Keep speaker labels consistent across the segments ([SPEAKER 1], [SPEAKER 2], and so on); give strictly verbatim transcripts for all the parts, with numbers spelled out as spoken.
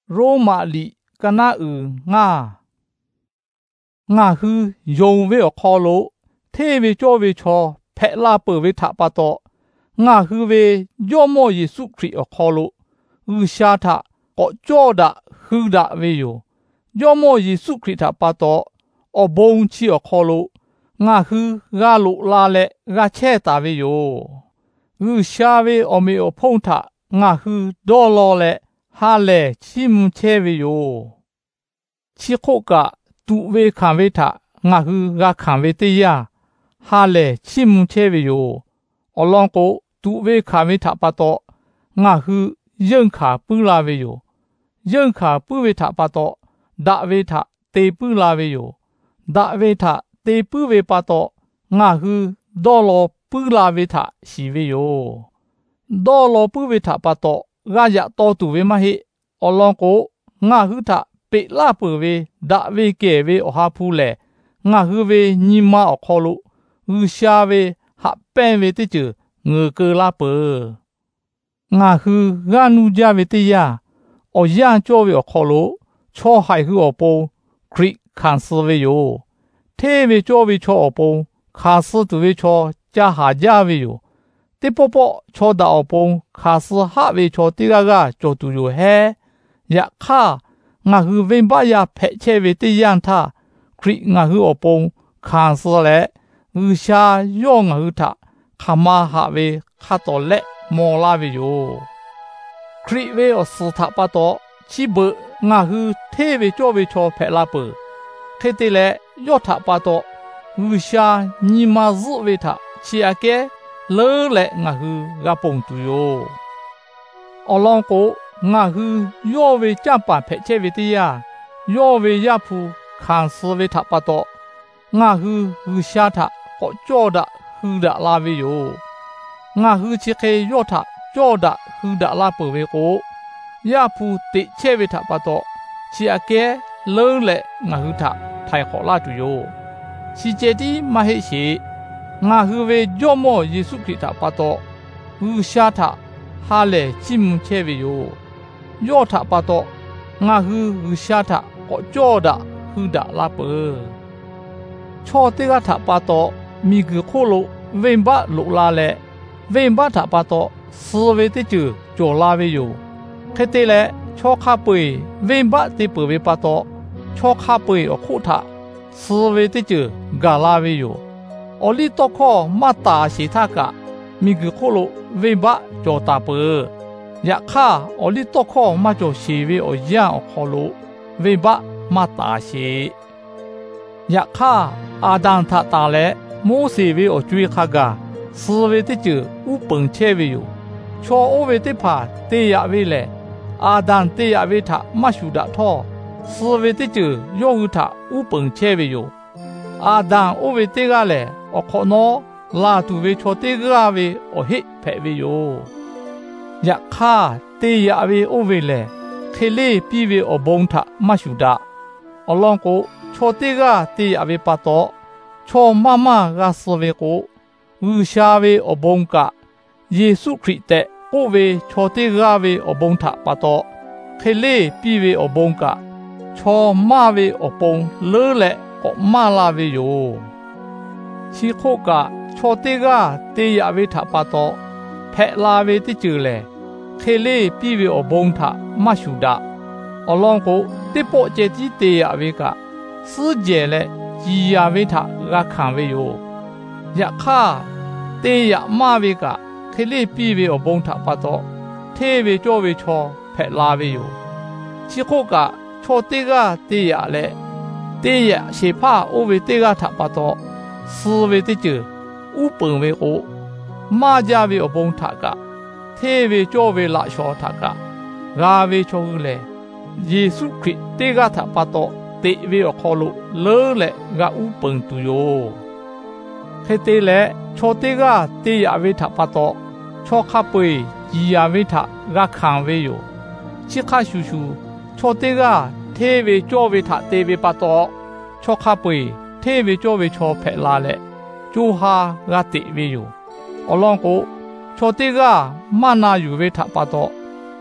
[SPEAKER 1] ရိုးမာလီကနာဥငါငါဟုယုံဝေခေါ်လို့ထေဝေကြောဝေချောဖက်လာပဝေထပါတော့ငါဟုဝေယောမောယေစုခရစ်ခေါ်လို့ဥရှာထကောကြောဒဟုဒဝေယောယောမောယေစုခရစ်ထပါတော့အဘုံချီခေါ်လို့ငါဟုဂါလုလာလေဂါချဲတာဝေယောဥရှာဝေအမေအဖုံထငါဟုဒေါ်လောလေဟာလေချီမချဲဝေယောချီခိုကတူဝေခံဝေထငါဟုဂါခံဝေတရဟာလေချီမချဲဝေယောအလောင်းကိုတူဝေခံဝေထပါတော့ငါဟုယံခါပူလာဝေယောယံခါပူဝေထပါတော့ဒါဝေထတေပူလာဝေယောဒါဝေထတေပူဝေပါတော့ငါဟုဒေါ်လောပူလာဝေထရှိဝေယောဒေါ်လောပူဝေထပါတော့ဂါရတော်တူဝေမဟိအလောင်းကိုငါဟုထပေလာပဝေဒါဝေကေဝေအဟာဖူလေငါဟုဝေညီမအခေါ်လို့ဥရှာဝေဟပဲဝေတိကျငေကလာပငါဟုဂါနူကြဝေတရအရန်ကြောဝေအခေါ်လို့ချောဟိုင်ဟုအပုံခရိခန်ဆဝေယောထေဝေကြောဝေချောအပုံခါဆတူဝေချောကြာဟာကြဝေယောတေပပချောဒါအပုံခါဆဟဝေချောတိကကကြောတူယောဟဲယခါငါဟုဝိမ္ပယဖဲချေဝေတယန်ထခရိငါဟုအပုံခန်ဆလေဥရှာယောငါဟုထခမဟာဝေခတ်တော်လက်မောလာဝေယောခရိဝေအစထပါတော့ချိဘငါဟုထေဝေကြောဝေချောဖဲလာပခေတေလေယောထပါတော့ဥရှာညီမဇုဝေထချီအကဲလဲလေငါဟုဂပုံတူယောအလောင်းကိုငါဟုယောဝေကြပါဖဲချေဝေတရယောဝေရဖူခံစဝေထပါတော့ငါဟုဥရှာထကောကြောဒဟုဒလာဝေယောငါဟုချေခေယောထကြောဒဟုဒလာပဝေကိုရဖူတိချေဝေထပါတော့ချီအကဲလဲလေငါဟုထထိုင်ခေါ်လာတူယောစီဂျေတီမဟိရှိငါဟုဝေယောမောယေစုခရစ်ထပါတော့ဥရှာထဟာလေချိမချဲဝေယောယောထပါတော့ငါဟုဥရှာထကောကြောဒဟုဒလာပချောတေကထပါတော့မိဂခိုလိုဝိမ္ဘလုလာလေဝိမ္ဘထပါတော့စဝေတိကျကြောလာဝေယောခေတေလေချောခပွေဝိမ္ဘတိပဝေပါတော့ချောခပွေအခုထစဝေတိကျဂါလာဝေယောအလီတော့ခောမတာရှိထကမိဂခိုလိုဝိမ္ဘကြောတာပယခါအလီတော့ခောမကြောရှိဝေအယံခေါ်လို့ဝိမ္ဘမတာရှိယခါအာဒန်ထတာလေမိုးစီဝေအကျွေးခကစဝေတိကျဥပုံချဲဝေယောချောအဝေတိဖာတေယဝေလေအာဒန်တေယဝေထမရှုဒထောစဝေတိကျယောဟုထဥပုံချဲဝေယောအာဒန်အဝေတေကလေအခနောလာတူဝေချောတေကဝေအဟိဖဲဝေယောယခါတေယဝေအဝေလေခေလေပြဝေအဘုံထမရှုဒအလောင်းကိုချောတေကတေယဝေပါတော့ချောမမကစဝေကိုဥရှာဝေအဘုံကယေစုခရစ်တဲ့ကိုဝေချောတေကဝေအဘုံထပါတော့ခေလေပြဝေအဘုံကချောမဝေအပုံလဲလေကောမလာဝေယောချီခိုကချောတေကတေယဝေထပါတော့ဖဲလာဝေတိကျလေခေလေပြဝေအဘုံထမရှုဒအလောင်းကိုတိပိုကျေတီတေယဝေကစူးကျဲလေជីယဝေထရခံဝေယောယခါတေယမဝေကခေလေပြဝေအဘုံထပါတော့ထေဝေကြောဝေချောဖဲလာဝေယောချီခိုကချောတေကတေယလေတေယရှေဖာအိုဝေတေကထပါတော့စဝေတိကျဥပုံဝေကိုမာကြဝေအဘုံထကထေဝေကြောဝေလာချောထကဂါဝေချောလေယေစုခရစ်တေကထပါတော့တေဝေခေါ်လို့လဲလေငါဥပုံတူယောခေတေလေချောတေကတေယဝေထပါတော့ချောခပွေជីယဝေထရခံဝေယောချီခါရှူရှူချောတေကထေဝေကြောဝေထတေဝေပါတော့ချောခပွေထေဝေကြောဝေချောဖဲလာလေကျူဟာရတေဝေယောအလောင်းကိုချောတေကမနာယူဝေထပါတော့ချ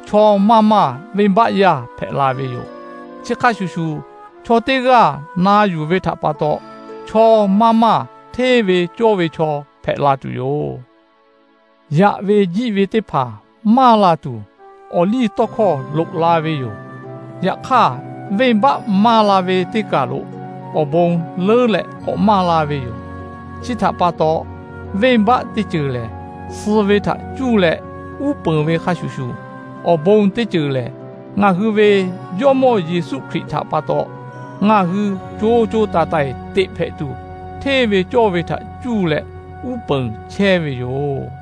[SPEAKER 1] ချောမမဝိမ္ဘယာဖက်လာဝေယောချစ်ခါရှူရှူချောတေကနာယူဝေထပါတော့ချောမမသေးဝေကြောဝေချောဖက်လာတူယောယဝေကြည့်ဝေတိဖာမာလာတူအော်လီတော့ခေါ်လုတ်လာဝေယောယခဝိမ္ဘမာလာဝေတိကလို့အဘုံလဲလက်ဟောမာလာဝေယောချစ်ထပါတော့ဝိမ္ဘတိကျလေစဝေထကျူလေဥပံဝေခါရှူရှူအဘုံတိကျလေငါဟူဝေယောမောယေစုခရစ်ထပါတော့ငါဟူဂျိုးဂျိုးတာတိုင်တိဖဲ့တူသေးဝေကြောဝေထကျူလေဥပံချဲဝေယော